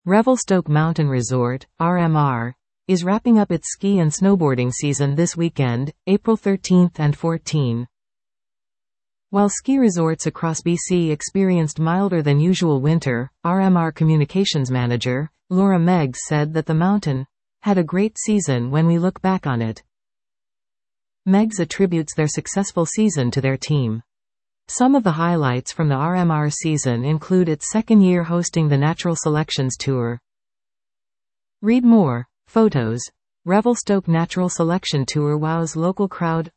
Revelstoke Mountain Resort, RMR, is wrapping up its ski and snowboarding season this weekend, April 13th and 14. While ski resorts across BC experienced milder than usual winter, RMR communications manager, Laura Meggs said that the mountain had a great season when we look back on it. Meggs attributes their successful season to their team. Some of the highlights from the RMR season include its second year hosting the Natural Selections Tour. Read more. Photos. Revelstoke Natural Selection Tour wows local crowd.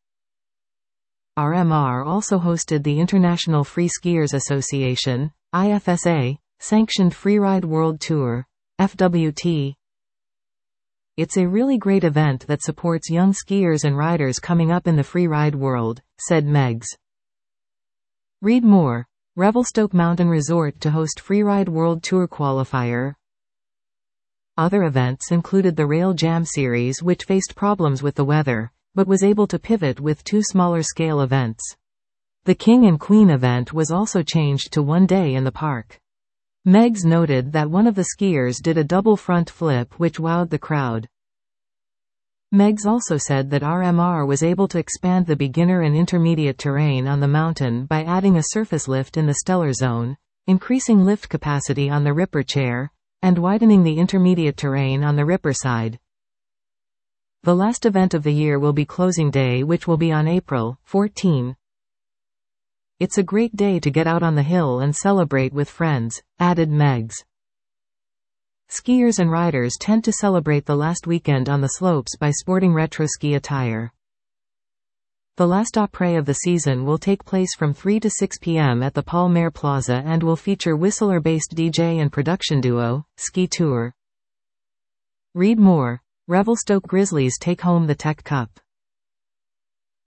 RMR also hosted the International Free Skiers Association, IFSA, sanctioned Freeride World Tour, FWT. It's a really great event that supports young skiers and riders coming up in the freeride world, said Meggs. Read more. Revelstoke Mountain Resort to host Freeride World Tour qualifier. Other events included the Rail Jam Series, which faced problems with the weather, but was able to pivot with two smaller scale events. The King and Queen event was also changed to one day in the park. Meggs noted that one of the skiers did a double front flip which wowed the crowd. Meggs also said that RMR was able to expand the beginner and intermediate terrain on the mountain by adding a surface lift in the stellar zone, increasing lift capacity on the Ripper chair, and widening the intermediate terrain on the Ripper side. The last event of the year will be Closing Day, which will be on April 14. It's a great day to get out on the hill and celebrate with friends, added Meggs. Skiers and riders tend to celebrate the last weekend on the slopes by sporting retro ski attire. The last après of the season will take place from 3 to 6 p.m. at the Paul Maire Plaza and will feature Whistler-based DJ and production duo, Ski Tour. Read more. Revelstoke Grizzlies take home the Tech Cup.